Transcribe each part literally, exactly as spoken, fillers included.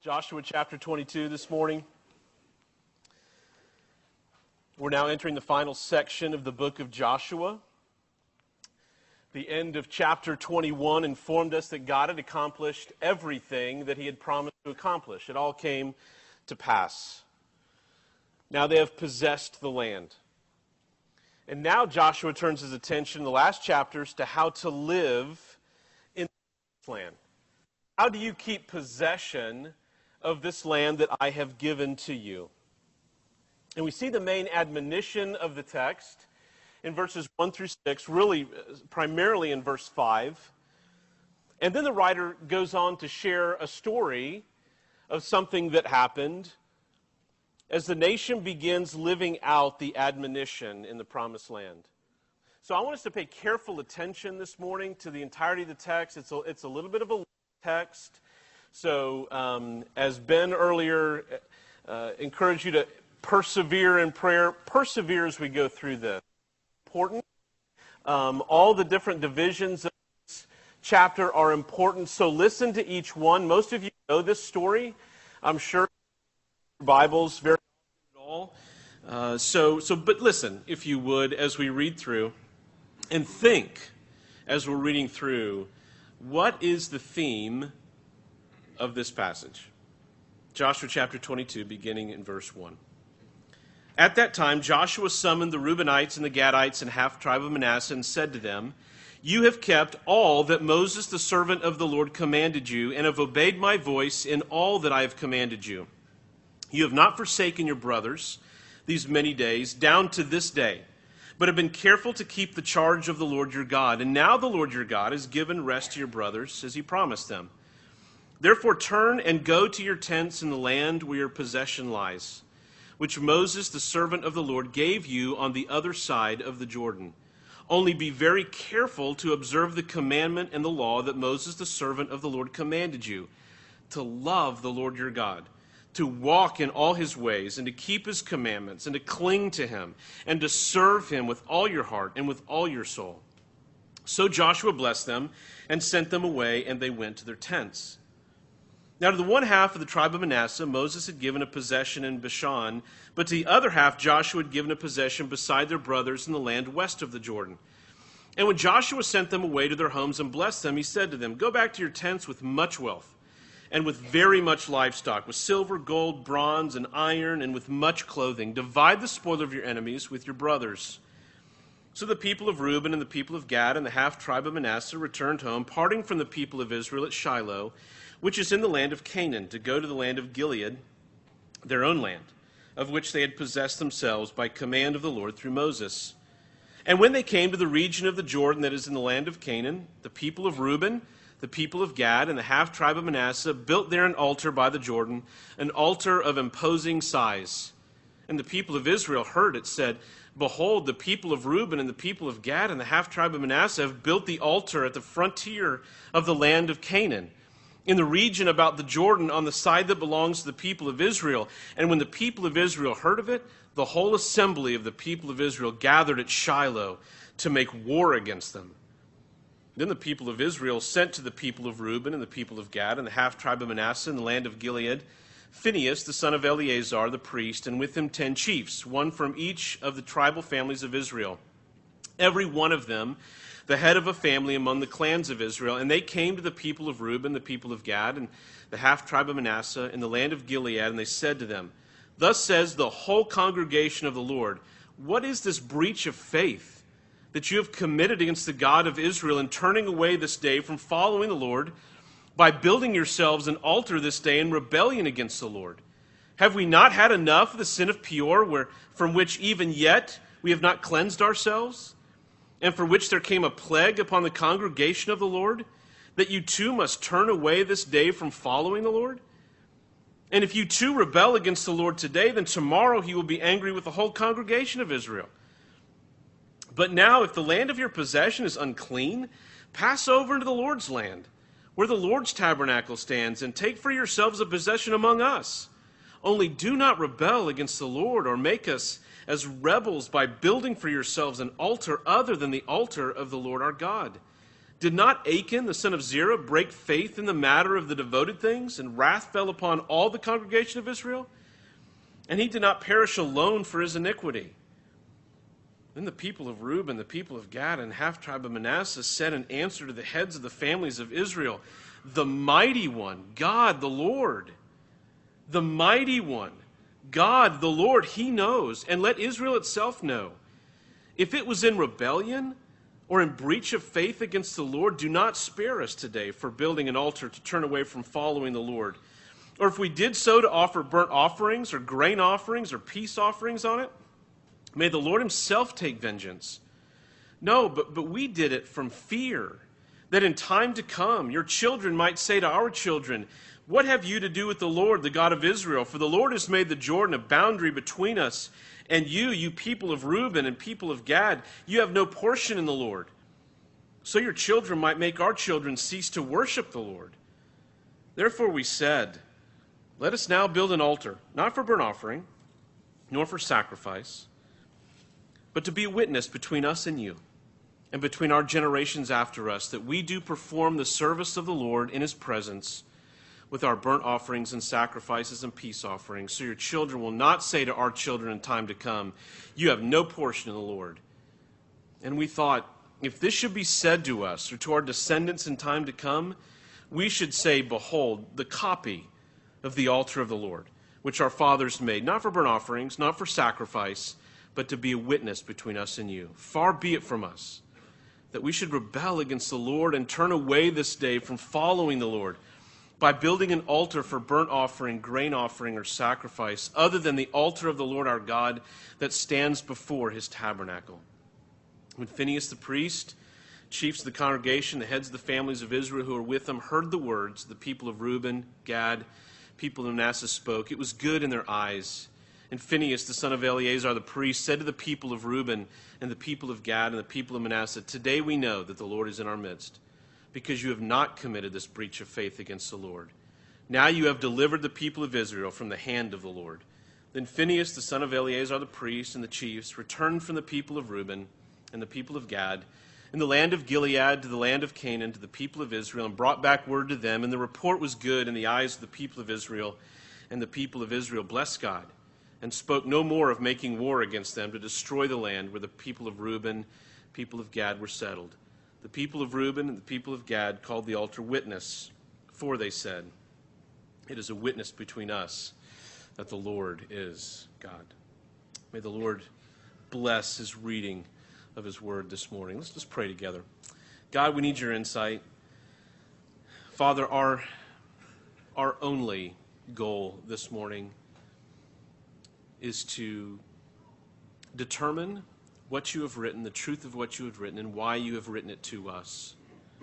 Joshua chapter twenty-two this morning. We're now entering the final section of the book of Joshua. The end of chapter twenty-one informed us that God had accomplished everything that he had promised to accomplish. It all came to pass. Now they have possessed the land. And now Joshua turns his attention in the last chapters to how to live in this land. How do you keep possession of this land that I have given to you? And we see the main admonition of the text in verses one through six, really primarily in verse five. And then the writer goes on to share a story of something that happened as the nation begins living out the admonition in the promised land. So I want us to pay careful attention this morning to the entirety of the text. It's a, it's a little bit of a text. So, um, as Ben earlier uh, encouraged you to persevere in prayer, persevere as we go through this. Important. Um, all the different divisions of this chapter are important, so listen to each one. Most of you know this story, I'm sure. Bibles very at all. Uh, so, so, but listen, if you would, as we read through, and think as we're reading through, what is the theme of this passage? Joshua chapter twenty-two, beginning in verse one. At that time, Joshua summoned the Reubenites and the Gadites and half-tribe of Manasseh and said to them, "You have kept all that Moses the servant of the Lord commanded you, and have obeyed my voice in all that I have commanded you. You have not forsaken your brothers these many days, down to this day, but have been careful to keep the charge of the Lord your God. And now the Lord your God has given rest to your brothers, as he promised them. Therefore turn and go to your tents in the land where your possession lies, which Moses, the servant of the Lord, gave you on the other side of the Jordan. Only be very careful to observe the commandment and the law that Moses, the servant of the Lord, commanded you, to love the Lord your God, to walk in all his ways, and to keep his commandments, and to cling to him, and to serve him with all your heart and with all your soul." So Joshua blessed them and sent them away, and they went to their tents. Now to the one half of the tribe of Manasseh, Moses had given a possession in Bashan, but to the other half Joshua had given a possession beside their brothers in the land west of the Jordan. And when Joshua sent them away to their homes and blessed them, he said to them, "Go back to your tents with much wealth, and with very much livestock, with silver, gold, bronze, and iron, and with much clothing. Divide the spoil of your enemies with your brothers." So the people of Reuben and the people of Gad and the half-tribe of Manasseh returned home, parting from the people of Israel at Shiloh, which is in the land of Canaan, to go to the land of Gilead, their own land, of which they had possessed themselves by command of the Lord through Moses. And when they came to the region of the Jordan that is in the land of Canaan, the people of Reuben, the people of Gad, and the half-tribe of Manasseh built there an altar by the Jordan, an altar of imposing size. And the people of Israel heard it, said, "Behold, the people of Reuben and the people of Gad and the half-tribe of Manasseh have built the altar at the frontier of the land of Canaan, in the region about the Jordan, on the side that belongs to the people of Israel." And when the people of Israel heard of it, the whole assembly of the people of Israel gathered at Shiloh to make war against them. Then the people of Israel sent to the people of Reuben and the people of Gad and the half-tribe of Manasseh in the land of Gilead Phinehas, the son of Eleazar, the priest, and with him ten chiefs, one from each of the tribal families of Israel, every one of them the head of a family among the clans of Israel. And they came to the people of Reuben, the people of Gad, and the half-tribe of Manasseh in the land of Gilead, and they said to them, "Thus says the whole congregation of the Lord, what is this breach of faith that you have committed against the God of Israel in turning away this day from following the Lord, by building yourselves an altar this day in rebellion against the Lord? Have we not had enough of the sin of Peor, where, from which even yet we have not cleansed ourselves, and for which there came a plague upon the congregation of the Lord, that you too must turn away this day from following the Lord? And if you too rebel against the Lord today, then tomorrow he will be angry with the whole congregation of Israel. But now, if the land of your possession is unclean, pass over into the Lord's land, where the Lord's tabernacle stands, and take for yourselves a possession among us. Only do not rebel against the Lord, or make us as rebels by building for yourselves an altar other than the altar of the Lord our God. Did not Achan, the son of Zerah, break faith in the matter of the devoted things, and wrath fell upon all the congregation of Israel? And he did not perish alone for his iniquity. Then the people of Reuben, the people of Gad, and half-tribe of Manasseh said in answer to the heads of the families of Israel, the mighty one, God the Lord, the mighty one, God the Lord, he knows, and let Israel itself know. If it was in rebellion or in breach of faith against the Lord, do not spare us today for building an altar to turn away from following the Lord. Or if we did so to offer burnt offerings or grain offerings or peace offerings on it, may the Lord himself take vengeance. No, but, but we did it from fear, that in time to come your children might say to our children, what have you to do with the Lord, the God of Israel? For the Lord has made the Jordan a boundary between us and you, you people of Reuben and people of Gad. You have no portion in the Lord. So your children might make our children cease to worship the Lord. Therefore we said, let us now build an altar, not for burnt offering, nor for sacrifice, but to be a witness between us and you, and between our generations after us, that we do perform the service of the Lord in his presence with our burnt offerings and sacrifices and peace offerings, so your children will not say to our children in time to come, you have no portion in the Lord. And we thought, if this should be said to us or to our descendants in time to come, we should say, behold, the copy of the altar of the Lord, which our fathers made, not for burnt offerings, not for sacrifice, but to be a witness between us and you. Far be it from us that we should rebel against the Lord and turn away this day from following the Lord by building an altar for burnt offering, grain offering, or sacrifice, other than the altar of the Lord our God that stands before his tabernacle. When Phinehas the priest, chiefs of the congregation, the heads of the families of Israel who were with them, heard the words the people of Reuben, Gad, people of Manasseh spoke, it was good in their eyes. And Phinehas, the son of Eleazar the priest, said to the people of Reuben and the people of Gad and the people of Manasseh, today we know that the Lord is in our midst, because you have not committed this breach of faith against the Lord. Now you have delivered the people of Israel from the hand of the Lord. Then Phinehas, the son of Eleazar the priest, and the chiefs returned from the people of Reuben and the people of Gad, in the land of Gilead to the land of Canaan, to the people of Israel, and brought back word to them. And the report was good in the eyes of the people of Israel. And the people of Israel blessed God, and spoke no more of making war against them to destroy the land where the people of Reuben, people of Gad were settled. The people of Reuben and the people of Gad called the altar Witness, for they said, it is a witness between us that the Lord is God. May the Lord bless his reading of his word this morning. Let's just pray together. God, we need your insight. Father, our, our only goal this morning is to determine what you have written, the truth of what you have written, and why you have written it to us.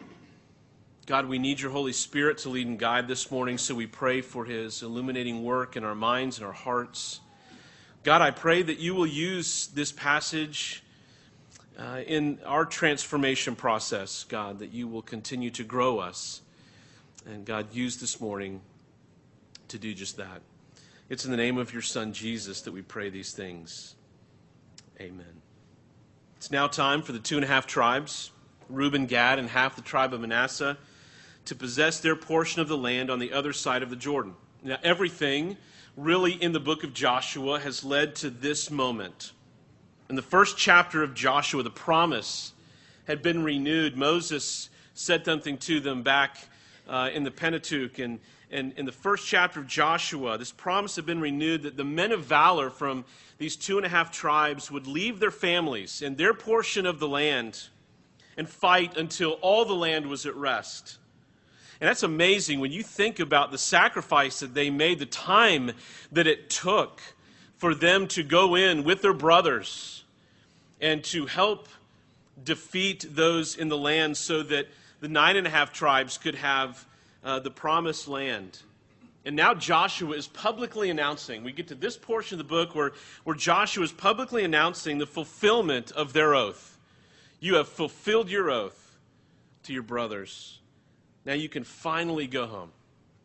God, we need your Holy Spirit to lead and guide this morning, so we pray for his illuminating work in our minds and our hearts. God, I pray that you will use this passage uh, in our transformation process, God, that you will continue to grow us. And God, use this morning to do just that. It's in the name of your Son, Jesus, that we pray these things. Amen. It's now time for the two and a half tribes, Reuben, Gad, and half the tribe of Manasseh, to possess their portion of the land on the other side of the Jordan. Now, everything really in the book of Joshua has led to this moment. In the first chapter of Joshua, the promise had been renewed. Moses said something to them back uh, in the Pentateuch, and And in the first chapter of Joshua, this promise had been renewed that the men of valor from these two and a half tribes would leave their families and their portion of the land and fight until all the land was at rest. And that's amazing when you think about the sacrifice that they made, the time that it took for them to go in with their brothers and to help defeat those in the land so that the nine and a half tribes could have Uh, the promised land. And now Joshua is publicly announcing, we get to this portion of the book where, where Joshua is publicly announcing the fulfillment of their oath. You have fulfilled your oath to your brothers. Now you can finally go home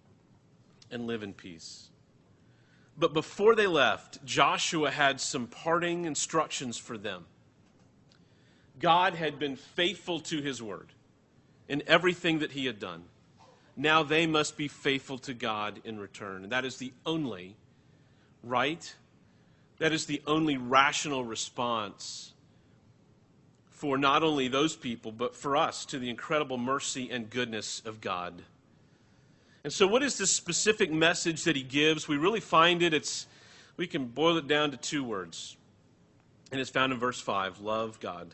and live in peace. But before they left, Joshua had some parting instructions for them. God had been faithful to his word. in everything that he had done. Now they must be faithful to God in return. And that is the only right, that is the only rational response for not only those people, but for us, to the incredible mercy and goodness of God. And so what is this specific message that he gives? We really find it, it's, we can boil it down to two words. And it's found in verse five, love God.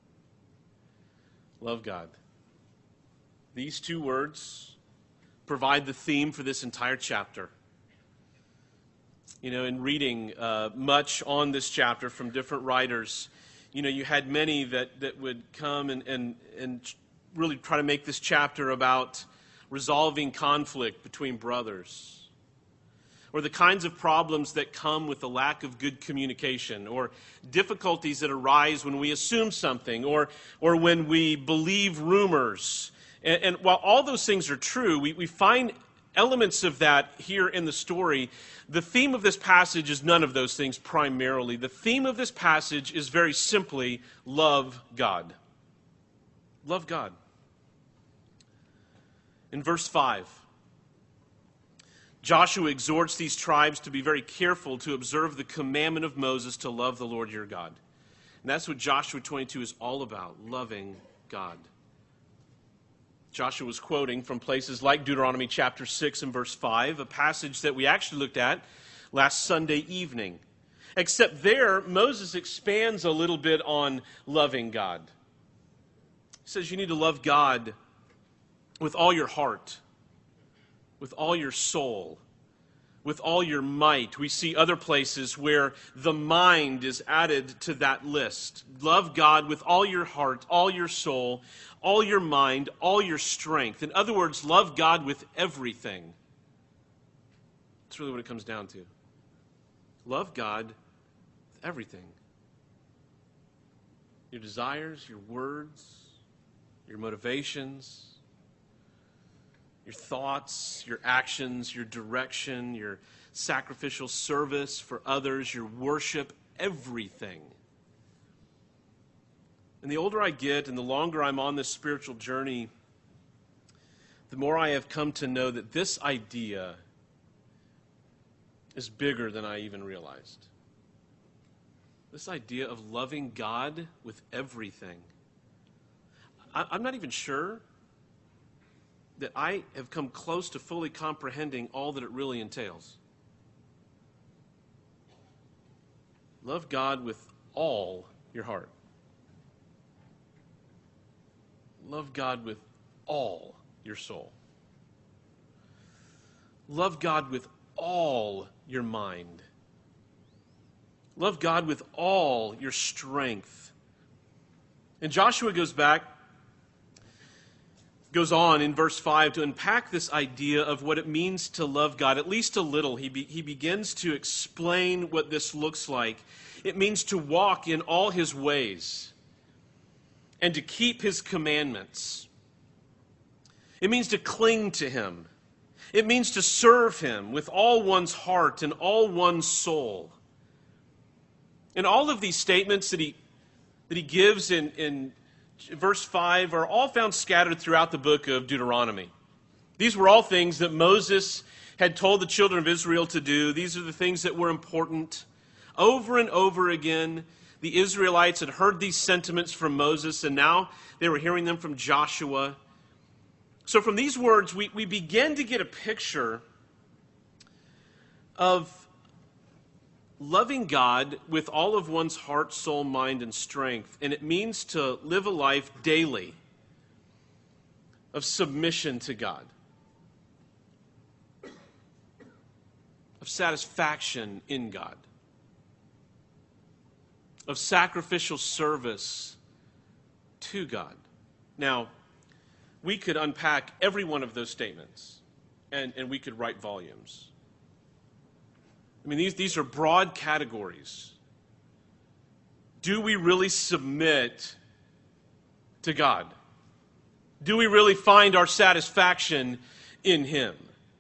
Love God. These two words provide the theme for this entire chapter. You know, in reading uh, much on this chapter from different writers, you know, you had many that, that would come and, and, and really try to make this chapter about resolving conflict between brothers, or the kinds of problems that come with the lack of good communication, or difficulties that arise when we assume something, or, or when we believe rumors. And, and while all those things are true, we, we find elements of that here in the story. The theme of this passage is none of those things primarily. The theme of this passage is very simply, love God. Love God. In verse five, Joshua exhorts these tribes to be very careful to observe the commandment of Moses to love the Lord your God. And that's what Joshua twenty-two is all about, loving God. Joshua was quoting from places like Deuteronomy chapter six and verse five, a passage that we actually looked at last Sunday evening. Except there, Moses expands a little bit on loving God. He says you need to love God with all your heart, with all your soul, with all your might. We see other places where the mind is added to that list. Love God with all your heart, all your soul, all your mind, all your strength. In other words, love God with everything. That's really what it comes down to. Love God with everything. Your desires, your words, your motivations, your thoughts, your actions, your direction, your sacrificial service for others, your worship, everything. And the older I get and the longer I'm on this spiritual journey, the more I have come to know that this idea is bigger than I even realized. This idea of loving God with everything. I, I'm not even sure that I have come close to fully comprehending all that it really entails. Love God with all your heart. Love God with all your soul. Love God with all your mind. Love God with all your strength. And Joshua goes back, goes on in verse five to unpack this idea of what it means to love God, at least a little. He, be, he begins to explain what this looks like. It means to walk in all his ways and to keep his commandments. It means to cling to him. It means to serve him with all one's heart and all one's soul. And all of these statements that he, that he gives in, in verse five are all found scattered throughout the book of Deuteronomy. These were all things that Moses had told the children of Israel to do. These are the things that were important. Over and over again, the Israelites had heard these sentiments from Moses, and now they were hearing them from Joshua. So from these words, we, we begin to get a picture of loving God with all of one's heart, soul, mind, and strength. And it means to live a life daily of submission to God, of satisfaction in God, of sacrificial service to God. Now, we could unpack every one of those statements, and, and we could write volumes. I mean, these, these are broad categories. Do we really submit to God? Do we really find our satisfaction in Him?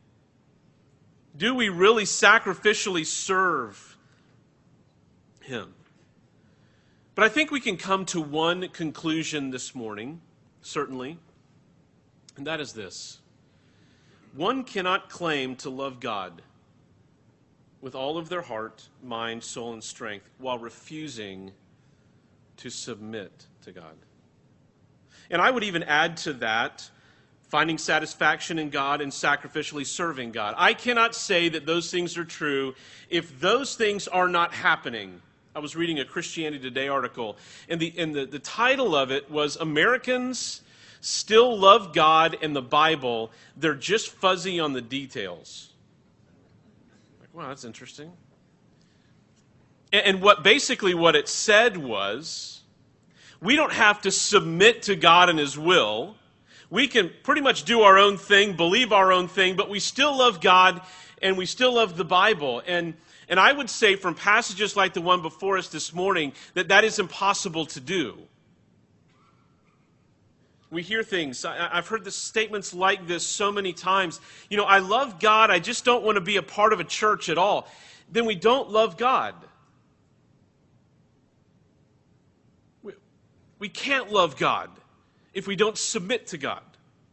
Do we really sacrificially serve Him? But I think we can come to one conclusion this morning, certainly. And that is this. One cannot claim to love God with all of their heart, mind, soul, and strength while refusing to submit to God. And I would even add to that, finding satisfaction in God and sacrificially serving God. I cannot say that those things are true if those things are not happening. I was reading a Christianity Today article, and the, and the, the title of it was Americans Still Love God and the Bible. They're just fuzzy on the details. Like, wow, that's interesting. And, and what basically what it said was, we don't have to submit to God and His will. We can pretty much do our own thing, believe our own thing, but we still love God and we still love the Bible. And, and I would say from passages like the one before us this morning that that is impossible to do. We hear things. I, I've heard the statements like this so many times. You know, I love God, I just don't want to be a part of a church at all. Then we don't love God. We, we can't love God if we don't submit to God.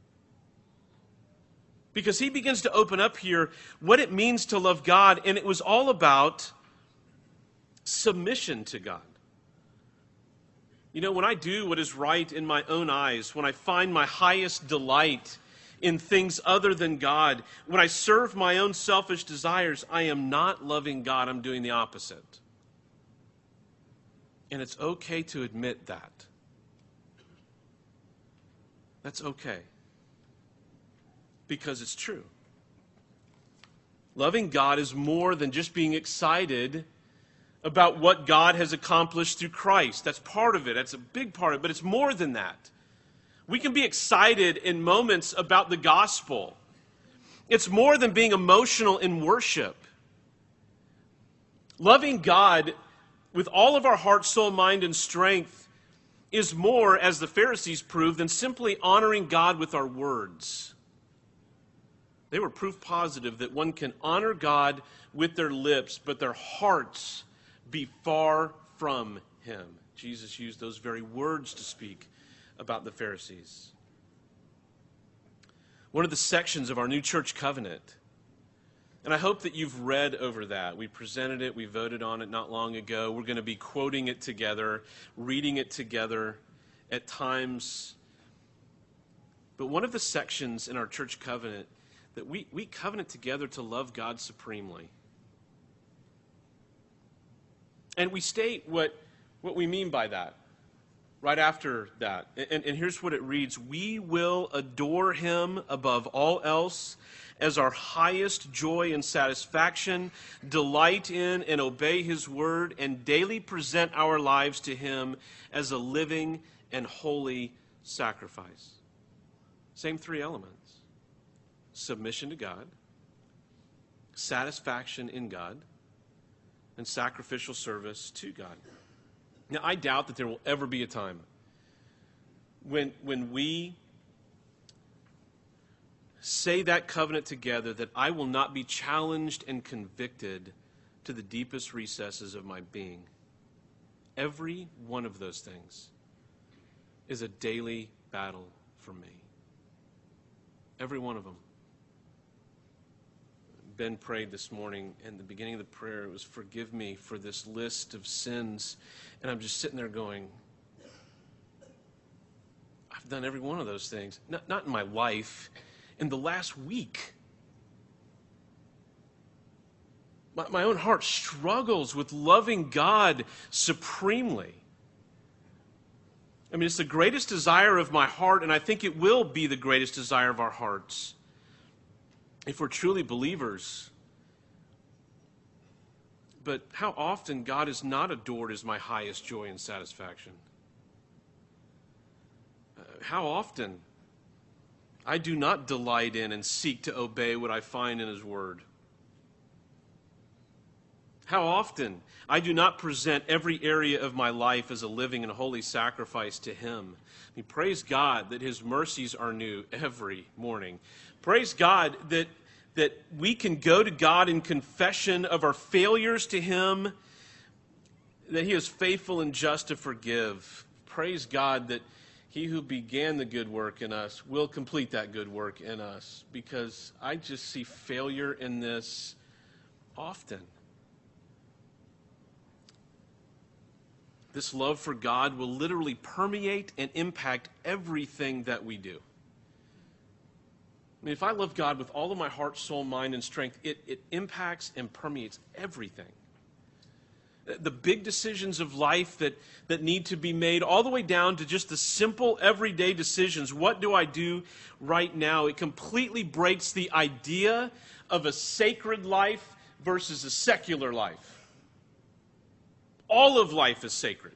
Because he begins to open up here what it means to love God, and it was all about submission to God. You know, when I do what is right in my own eyes, when I find my highest delight in things other than God, when I serve my own selfish desires, I am not loving God, I'm doing the opposite. And it's okay to admit that. That's okay. Because it's true. Loving God is more than just being excited about what God has accomplished through Christ. That's part of it. That's a big part of it. But it's more than that. We can be excited in moments about the gospel. It's more than being emotional in worship. Loving God with all of our heart, soul, mind, and strength is more, as the Pharisees proved, than simply honoring God with our words. They were proof positive that one can honor God with their lips, but their hearts be far from Him. Jesus used those very words to speak about the Pharisees. One of the sections of our new church covenant, and I hope that you've read over that. We presented it, we voted on it not long ago. We're going to be quoting it together, reading it together at times. But one of the sections in our church covenant that we, we covenant together to love God supremely. And we state what, what we mean by that right after that. And, and here's what it reads. We will adore Him above all else as our highest joy and satisfaction, delight in and obey His word, and daily present our lives to Him as a living and holy sacrifice. Same three elements. Submission to God, satisfaction in God, and sacrificial service to God. Now, I doubt that there will ever be a time when, when we say that covenant together that I will not be challenged and convicted to the deepest recesses of my being. Every one of those things is a daily battle for me. Every one of them. Ben prayed this morning, and the beginning of the prayer was, forgive me for this list of sins. And I'm just sitting there going, I've done every one of those things. Not, not in my life, in the last week. My, my own heart struggles with loving God supremely. I mean, it's the greatest desire of my heart, and I think it will be the greatest desire of our hearts. If we're truly believers. But how often God is not adored as my highest joy and satisfaction? Uh, how often I do not delight in and seek to obey what I find in His word? How often I do not present every area of my life as a living and holy sacrifice to Him? I mean, praise God that His mercies are new every morning. Praise God that, that we can go to God in confession of our failures to Him, that He is faithful and just to forgive. Praise God that He who began the good work in us will complete that good work in us, because I just see failure in this often. This love for God will literally permeate and impact everything that we do. I mean, if I love God with all of my heart, soul, mind, and strength, it, it impacts and permeates everything. The big decisions of life that, that need to be made, all the way down to just the simple everyday decisions. What do I do right now? It completely breaks the idea of a sacred life versus a secular life. All of life is sacred.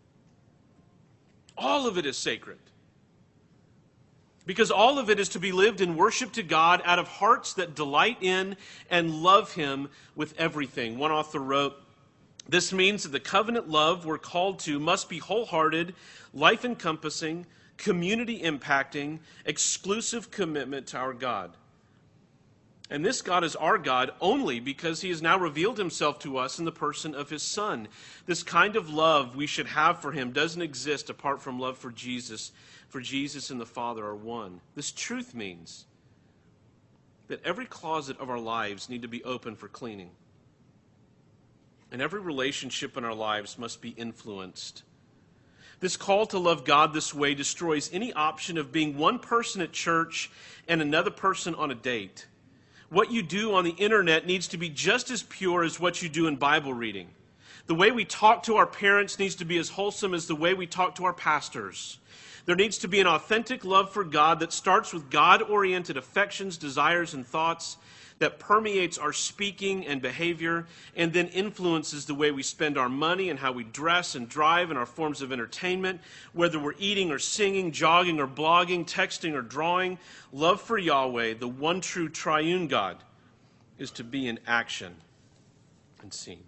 All of it is sacred. Because all of it is to be lived in worship to God out of hearts that delight in and love Him with everything. One author wrote, "This means that the covenant love we're called to must be wholehearted, life-encompassing, community-impacting, exclusive commitment to our God. And this God is our God only because He has now revealed Himself to us in the person of His Son. This kind of love we should have for Him doesn't exist apart from love for Jesus, for Jesus and the Father are one. This truth means that every closet of our lives need to be open for cleaning. And every relationship in our lives must be influenced. This call to love God this way destroys any option of being one person at church and another person on a date. What you do on the internet needs to be just as pure as what you do in Bible reading. The way we talk to our parents needs to be as wholesome as the way we talk to our pastors. There needs to be an authentic love for God that starts with God-oriented affections, desires, and thoughts that permeates our speaking and behavior and then influences the way we spend our money and how we dress and drive and our forms of entertainment, whether we're eating or singing, jogging or blogging, texting or drawing. Love for Yahweh, the one true triune God, is to be in action and seen.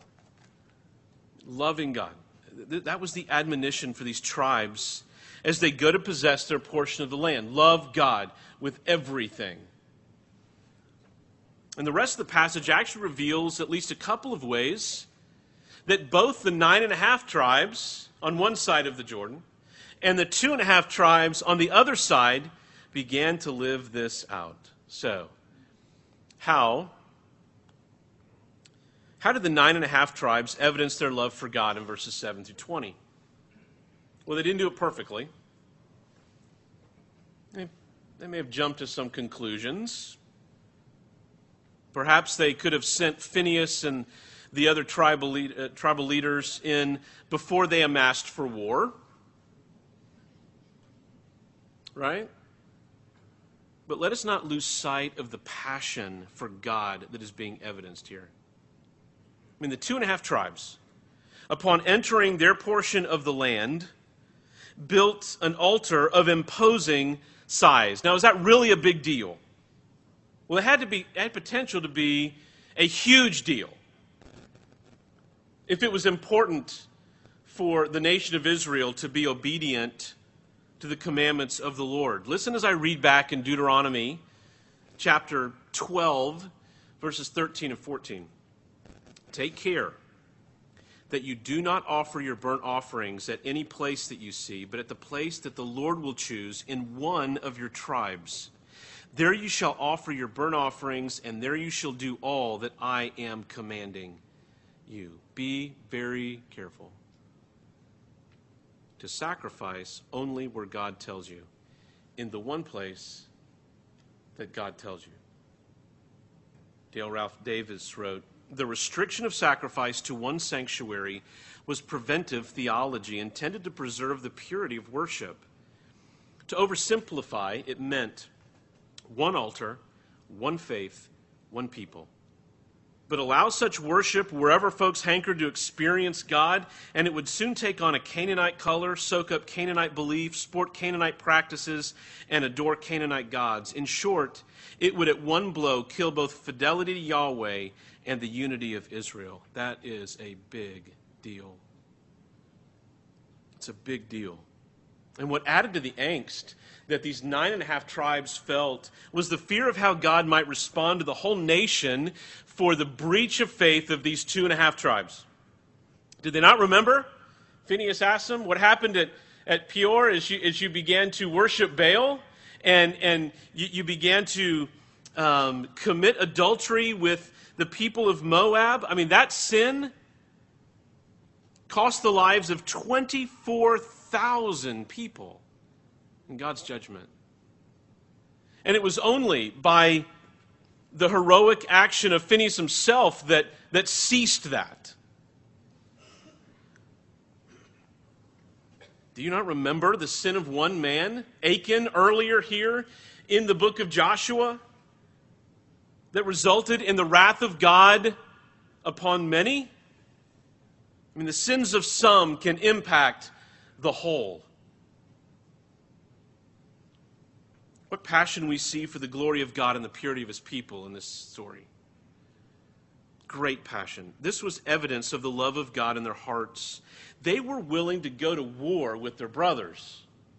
Loving God. That was the admonition for these tribes as they go to possess their portion of the land. Love God with everything. And the rest of the passage actually reveals at least a couple of ways that both the nine and a half tribes on one side of the Jordan and the two and a half tribes on the other side began to live this out. So, how, how did the nine and a half tribes evidence their love for God in verses seven through twenty? Well, they didn't do it perfectly. They, they may have jumped to some conclusions. Perhaps they could have sent Phinehas and the other tribal, lead, uh, tribal leaders in before they amassed for war. Right? But let us not lose sight of the passion for God that is being evidenced here. I mean, the two and a half tribes, upon entering their portion of the land, built an altar of imposing size. Now, is that really a big deal? Well, it had to be, it had potential to be a huge deal if it was important for the nation of Israel to be obedient to the commandments of the Lord. Listen as I read back in Deuteronomy chapter twelve, verses thirteen and fourteen. Take care that you do not offer your burnt offerings at any place that you see, but at the place that the Lord will choose in one of your tribes. There you shall offer your burnt offerings, and there you shall do all that I am commanding you. Be very careful to sacrifice only where God tells you, in the one place that God tells you. Dale Ralph Davis wrote, "The restriction of sacrifice to one sanctuary was preventive theology intended to preserve the purity of worship. To oversimplify, it meant one altar, one faith, one people. But allow such worship wherever folks hankered to experience God, and it would soon take on a Canaanite color, soak up Canaanite beliefs, sport Canaanite practices, and adore Canaanite gods. In short, it would at one blow kill both fidelity to Yahweh and the unity of Israel." That is a big deal. It's a big deal. And what added to the angst that these nine and a half tribes felt was the fear of how God might respond to the whole nation for the breach of faith of these two and a half tribes. Did they not remember? Phinehas asked them, what happened at, at Peor as you, as you began to worship Baal and, and you, you began to um, commit adultery with the people of Moab? I mean, that sin cost the lives of twenty-four thousand people in God's judgment. And it was only by the heroic action of Phinehas himself that, that ceased that. Do you not remember the sin of one man, Achan, earlier here in the book of Joshua, that resulted in the wrath of God upon many? I mean, the sins of some can impact the whole. What passion we see for the glory of God and the purity of His people in this story. Great passion. This was evidence of the love of God in their hearts. They were willing to go to war with their brothers.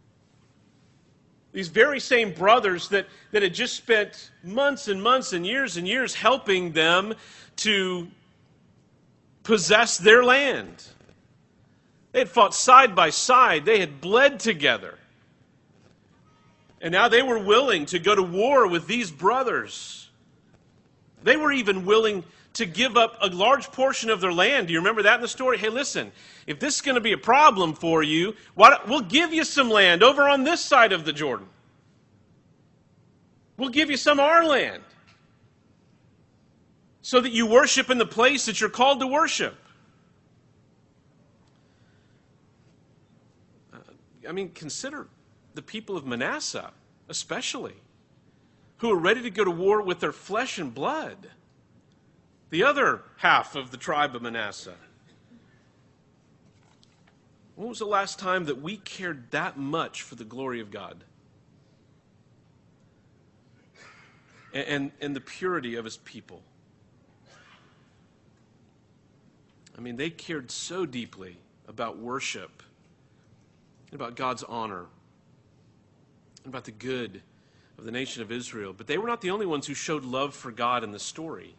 These very same brothers that, that had just spent months and months and years and years helping them to possess their land. They had fought side by side. They had bled together. And now they were willing to go to war with these brothers. They were even willing to give up a large portion of their land. Do you remember that in the story? Hey, listen, if this is going to be a problem for you, why don't, we'll give you some land over on this side of the Jordan. We'll give you some of our land so that you worship in the place that you're called to worship. Uh, I mean, consider the people of Manasseh, especially, who are ready to go to war with their flesh and blood. The other half of the tribe of Manasseh. When was the last time that we cared that much for the glory of God? And, and, and the purity of His people? I mean, they cared so deeply about worship, about God's honor, about the good of the nation of Israel. But they were not the only ones who showed love for God in the story.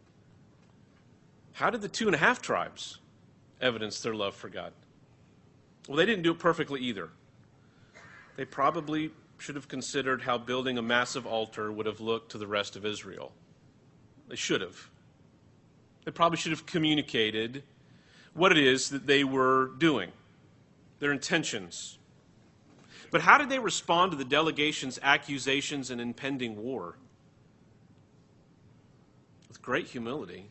How did the two and a half tribes evidence their love for God? Well, they didn't do it perfectly either. They probably should have considered how building a massive altar would have looked to the rest of Israel. They should have. They probably should have communicated what it is that they were doing, their intentions. But how did they respond to the delegation's accusations and impending war? With great humility.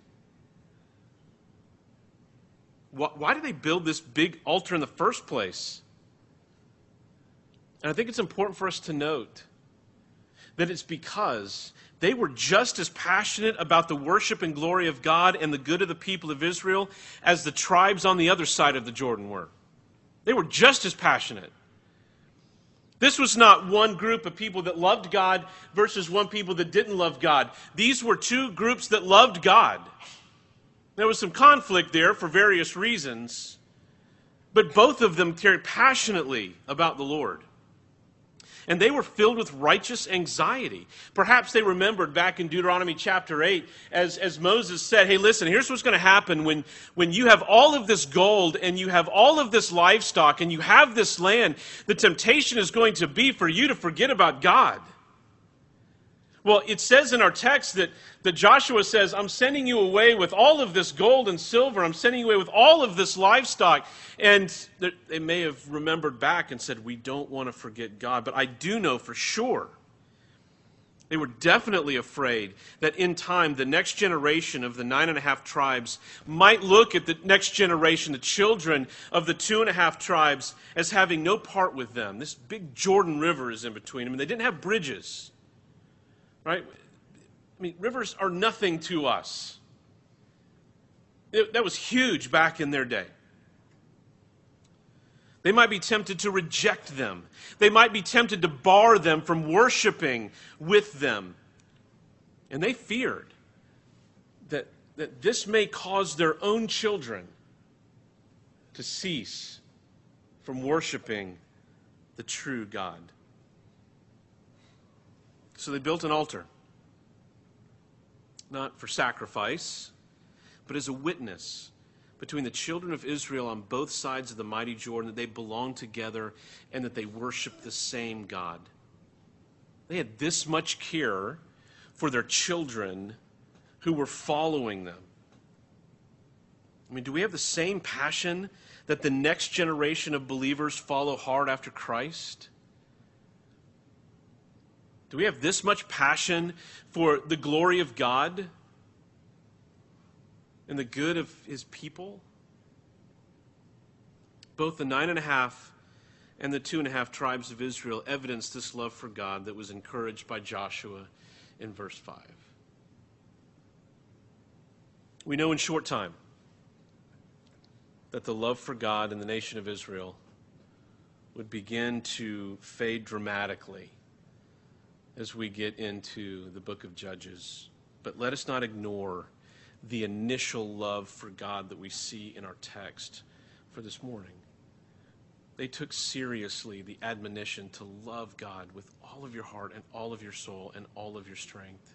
Why did they build this big altar in the first place? And I think it's important for us to note that it's because they were just as passionate about the worship and glory of God and the good of the people of Israel as the tribes on the other side of the Jordan were. They were just as passionate. This was not one group of people that loved God versus one people that didn't love God. These were two groups that loved God. There was some conflict there for various reasons, but both of them cared passionately about the Lord. And they were filled with righteous anxiety. Perhaps they remembered back in Deuteronomy chapter eight, as, as Moses said, hey, listen, here's what's going to happen when, when you have all of this gold and you have all of this livestock and you have this land, the temptation is going to be for you to forget about God. Well, it says in our text that, that Joshua says, I'm sending you away with all of this gold and silver. I'm sending you away with all of this livestock. And they may have remembered back and said, we don't want to forget God. But I do know for sure they were definitely afraid that in time the next generation of the nine and a half tribes might look at the next generation, the children of the two and a half tribes, as having no part with them. This big Jordan River is in between them, and they didn't have bridges. Right? I mean, rivers are nothing to us. It, that was huge back in their day. They might be tempted to reject them. They might be tempted to bar them from worshiping with them. And they feared that, that this may cause their own children to cease from worshiping the true God. So they built an altar, not for sacrifice, but as a witness between the children of Israel on both sides of the mighty Jordan, that they belonged together and that they worshiped the same God. They had this much care for their children who were following them. I mean, do we have the same passion that the next generation of believers follow hard after Christ? Do we have this much passion for the glory of God and the good of his people? Both the nine and a half and the two and a half tribes of Israel evidenced this love for God that was encouraged by Joshua in verse five. We know in short time that the love for God in the nation of Israel would begin to fade dramatically as we get into the book of Judges. But let us not ignore the initial love for God that we see in our text for this morning. They took seriously the admonition to love God with all of your heart and all of your soul and all of your strength.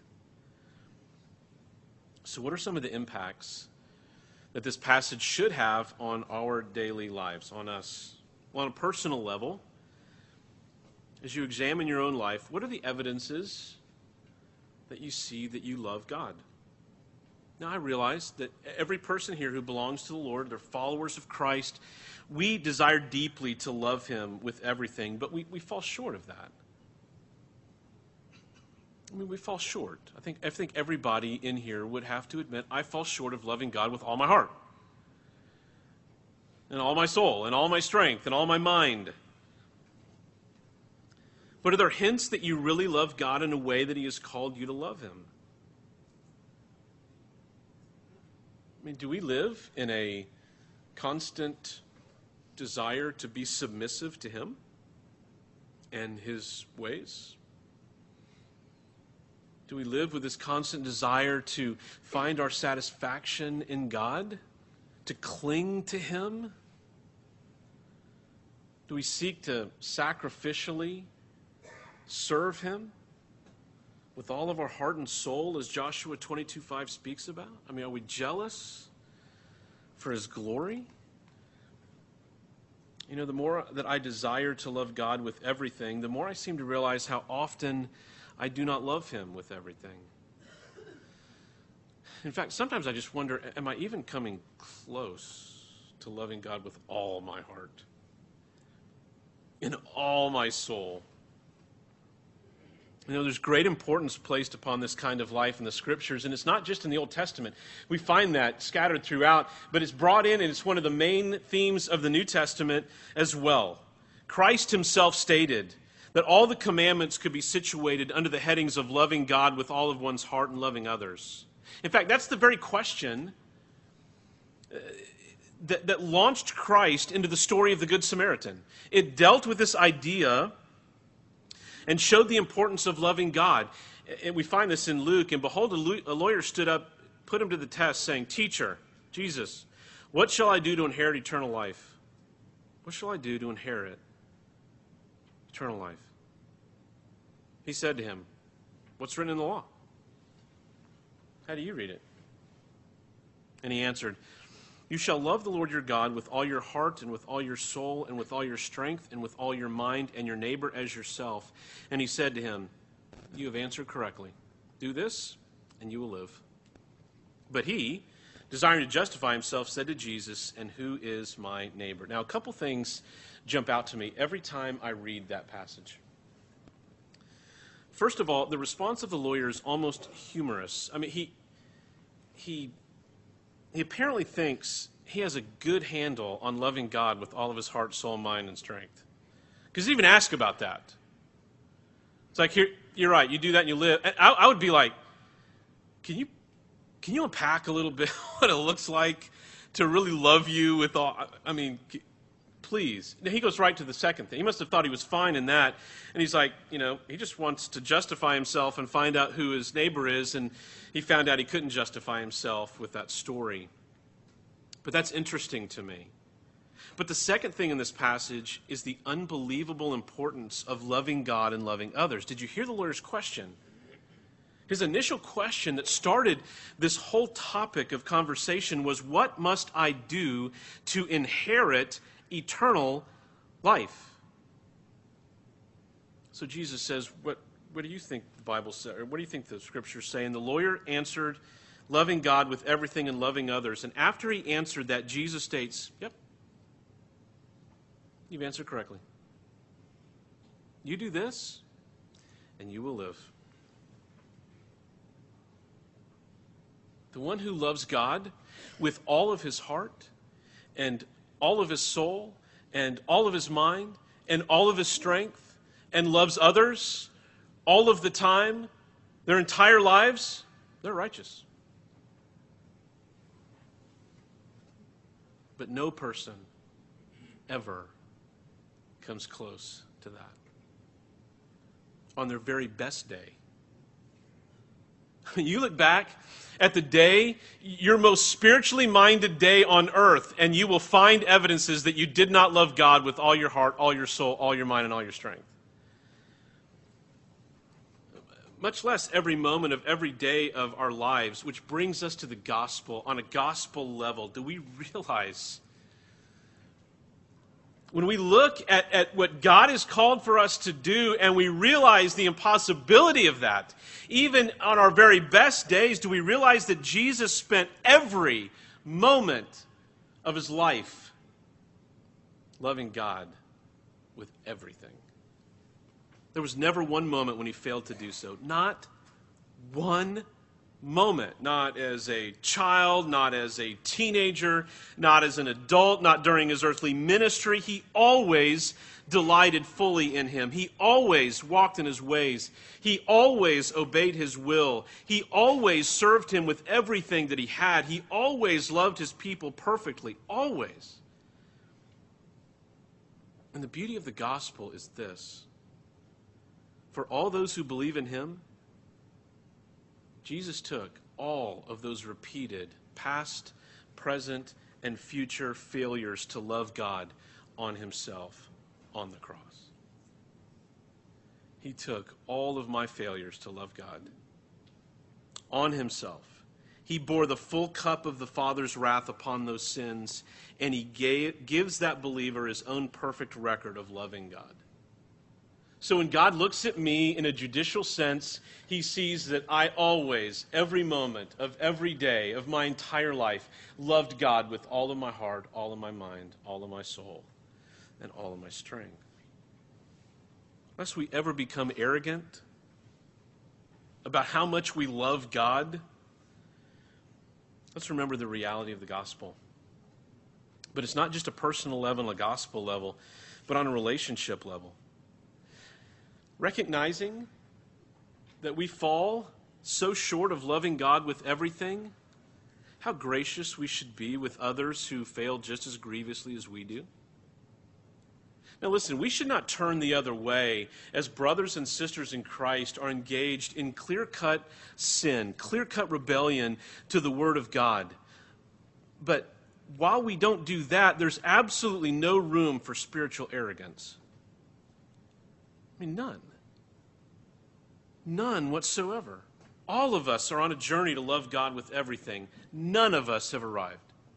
So what are some of the impacts that this passage should have on our daily lives, on us? Well, on a personal level, as you examine your own life, what are the evidences that you see that you love God? Now, I realize that every person here who belongs to the Lord, they're followers of Christ, we desire deeply to love him with everything, but we, we fall short of that. I mean, we fall short. I think, I think everybody in here would have to admit, I fall short of loving God with all my heart, and all my soul, and all my strength, and all my mind. But are there hints that you really love God in a way that he has called you to love him? I mean, do we live in a constant desire to be submissive to him and his ways? Do we live with this constant desire to find our satisfaction in God, to cling to him? Do we seek to sacrificially serve him with all of our heart and soul, as Joshua twenty-two five speaks about? I mean, are we jealous for his glory? You know, the more that I desire to love God with everything, the more I seem to realize how often I do not love him with everything. In fact, sometimes I just wonder, am I even coming close to loving God with all my heart, in all my soul? You know, there's great importance placed upon this kind of life in the Scriptures, and it's not just in the Old Testament. We find that scattered throughout, but it's brought in, and it's one of the main themes of the New Testament as well. Christ himself stated that all the commandments could be situated under the headings of loving God with all of one's heart and loving others. In fact, that's the very question uh, that, that launched Christ into the story of the Good Samaritan. It dealt with this idea and showed the importance of loving God. And we find this in Luke. And behold, a lawyer stood up, put him to the test, saying, "Teacher, Jesus, what shall I do to inherit eternal life?" What shall I do to inherit eternal life? He said to him, "What's written in the law? How do you read it?" And he answered, "You shall love the Lord your God with all your heart and with all your soul and with all your strength and with all your mind, and your neighbor as yourself." And he said to him, "You have answered correctly. Do this, and you will live." But he, desiring to justify himself, said to Jesus, "And who is my neighbor?" Now, a couple things jump out to me every time I read that passage. First of all, the response of the lawyer is almost humorous. I mean, he he he apparently thinks he has a good handle on loving God with all of his heart, soul, mind, and strength. Because he even asked about that. It's like, here, you're right, you do that and you live. And I, I would be like, can you can you unpack a little bit what it looks like to really love you with all, I mean, please. Now, he goes right to the second thing. He must have thought he was fine in that. And he's like, you know, he just wants to justify himself and find out who his neighbor is. And he found out he couldn't justify himself with that story. But that's interesting to me. But the second thing in this passage is the unbelievable importance of loving God and loving others. Did you hear the lawyer's question? His initial question that started this whole topic of conversation was, what must I do to inherit eternal life? So Jesus says, what, what do you think the Bible says, or what do you think the Scriptures say? And the lawyer answered, loving God with everything and loving others. And after he answered that, Jesus states, yep, you've answered correctly. You do this, and you will live. The one who loves God with all of his heart and all of his soul and all of his mind and all of his strength and loves others all of the time, their entire lives, they're righteous. But no person ever comes close to that. On their very best day. You look back at the day, your most spiritually minded day on earth, and you will find evidences that you did not love God with all your heart, all your soul, all your mind, and all your strength. Much less every moment of every day of our lives, which brings us to the gospel on a gospel level. Do we realize, when we look at, at what God has called for us to do and we realize the impossibility of that, even on our very best days, do we realize that Jesus spent every moment of his life loving God with everything? There was never one moment when he failed to do so. Not one moment. Not as a child, not as a teenager, not as an adult, not during his earthly ministry. He always delighted fully in him. He always walked in his ways. He always obeyed his will. He always served him with everything that he had. He always loved his people perfectly. Always. And the beauty of the gospel is this. For all those who believe in him, Jesus took all of those repeated past, present, and future failures to love God on himself on the cross. He took all of my failures to love God on himself. He bore the full cup of the Father's wrath upon those sins, and he gave, gives that believer his own perfect record of loving God. So when God looks at me in a judicial sense, he sees that I always, every moment of every day of my entire life, loved God with all of my heart, all of my mind, all of my soul, and all of my strength. Lest we ever become arrogant about how much we love God, let's remember the reality of the gospel. But it's not just a personal level, a gospel level, but on a relationship level. Recognizing that we fall so short of loving God with everything, how gracious we should be with others who fail just as grievously as we do. Now listen, we should not turn the other way as brothers and sisters in Christ are engaged in clear-cut sin, clear-cut rebellion to the Word of God. But while we don't do that, there's absolutely no room for spiritual arrogance. I mean, none. None whatsoever. All of us are on a journey to love God with everything. None of us have arrived.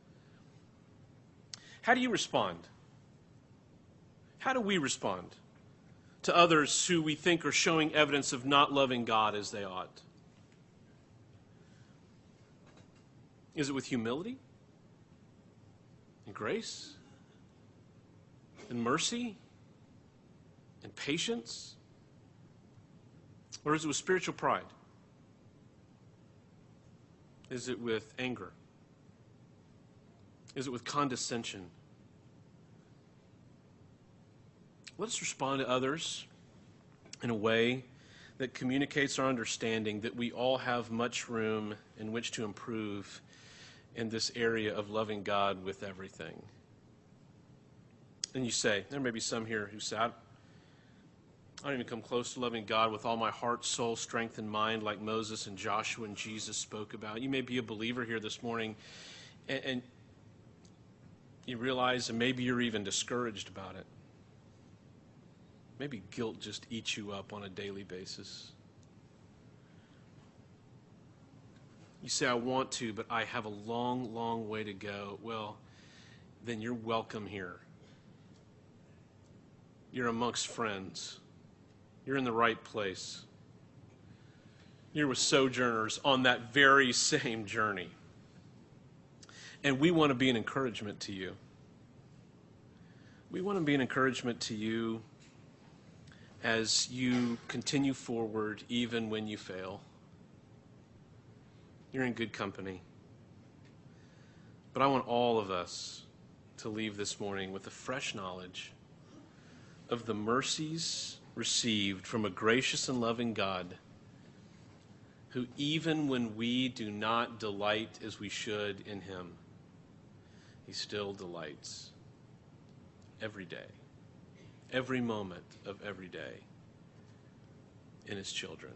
How do you respond? How do we respond to others who we think are showing evidence of not loving God as they ought? Is it with humility and grace and mercy and patience? Or is it with spiritual pride? Is it with anger? Is it with condescension? Let us respond to others in a way that communicates our understanding that we all have much room in which to improve in this area of loving God with everything. And you say, there may be some here who say, I don't even come close to loving God with all my heart, soul, strength, and mind like Moses and Joshua and Jesus spoke about. You may be a believer here this morning, and, and you realize, and maybe you're even discouraged about it. Maybe guilt just eats you up on a daily basis. You say, I want to, but I have a long, long way to go. Well, then you're welcome here. You're amongst friends. You're in the right place. You're with sojourners on that very same journey. And we want to be an encouragement to you. We want to be an encouragement to you as you continue forward even when you fail. You're in good company. But I want all of us to leave this morning with a fresh knowledge of the mercies received from a gracious and loving God who, even when we do not delight as we should in him, he still delights every day, every moment of every day in his children.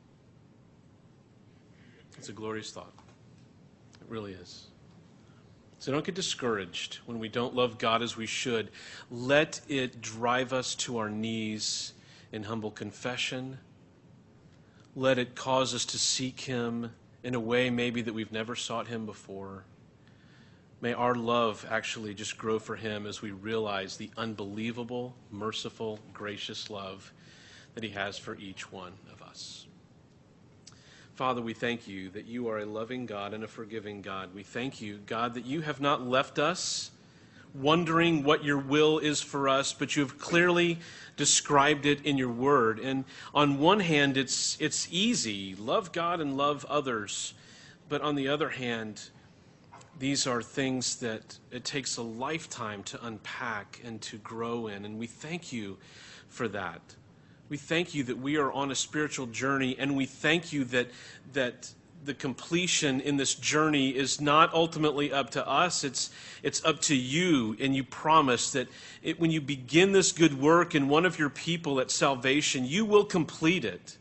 It's a glorious thought. It really is. So don't get discouraged when we don't love God as we should. Let it drive us to our knees in humble confession. Let it cause us to seek him in a way maybe that we've never sought him before. May our love actually just grow for him as we realize the unbelievable, merciful, gracious love that he has for each one of us. Father, we thank you that you are a loving God and a forgiving God. We thank you, God, that you have not left us wondering what your will is for us, but you have clearly described it in your word. And on one hand, it's it's easy. Love God and love others. But on the other hand, these are things that it takes a lifetime to unpack and to grow in. And we thank you for that. We thank you that we are on a spiritual journey, and we thank you that that the completion in this journey is not ultimately up to us. It's it's up to you, and you promise that it, when you begin this good work in one of your people at salvation, you will complete it.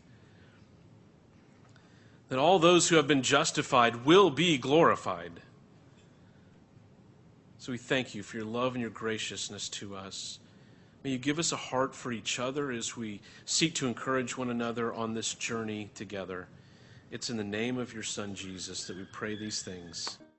That all those who have been justified will be glorified. So we thank you for your love and your graciousness to us. May you give us a heart for each other as we seek to encourage one another on this journey together. It's in the name of your Son, Jesus, that we pray these things.